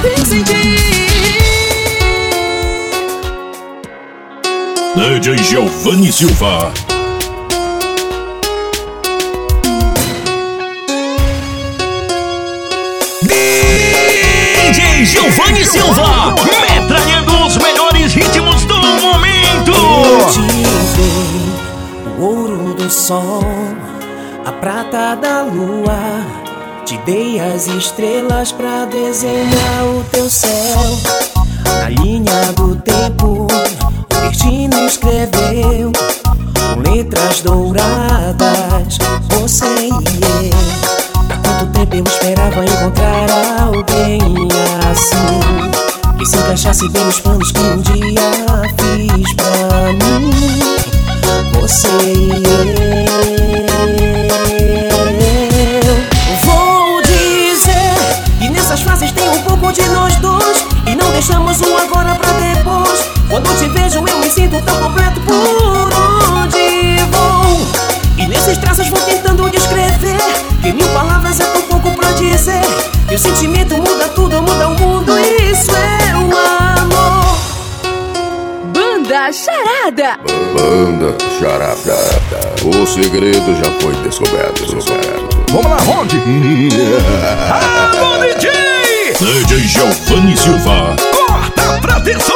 sem ti. DJ Giovanni Silva. DJ Giovanni Silva, metralhando os melhores ritmos do momento. Eu te dei o ouro do sol, a prata da lua, te dei as estrelas pra desenhar o teu céu. Na linha do tempo, o destino escreveu com letras douradas, você e eu. Há quanto tempo eu esperava encontrar alguém assim, que se encaixasse bem nos planos que um dia fiz pra mim. Você e eu. Vou dizer que nessas fases tem um pouco de nós dois, e não deixamos um agora pra depois. Quando te vejo eu me sinto tão completo por onde vou, e nesses traços vou tentando descrever, que mil palavras é tão pouco pra dizer. Meu sentimento muda tudo, muda o mundo, isso é o amor. Banda Charada. Banda Charada. O segredo já foi descoberto. Vamos lá, Ronde. Alô, DJ! DJ Giovanni Silva. Corta pra 18.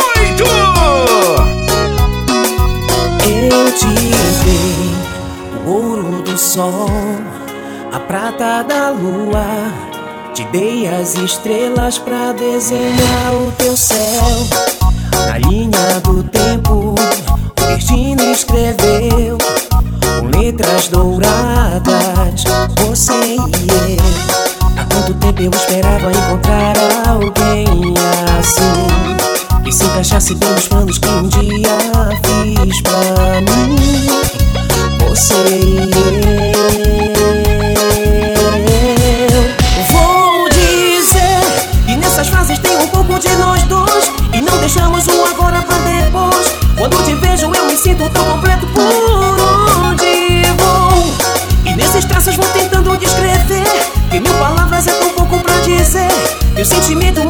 Eu te dei o ouro do sol, a prata da lua, te dei as estrelas pra desenhar o teu céu. Na linha do tempo, o destino escreveu com letras douradas, você e eu. Há quanto tempo eu esperava encontrar alguém assim, que se encaixasse bem nos planos que um dia fiz pra mim. Você e eu. Vou dizer que nessas fases tem um pouco de nós dois, e não deixamos um agora pra depois. Quando te vejo eu me sinto tão completo por onde vou, e nesses traços vou tentando descrever, que mil palavras é tão pouco pra dizer. Meu sentimento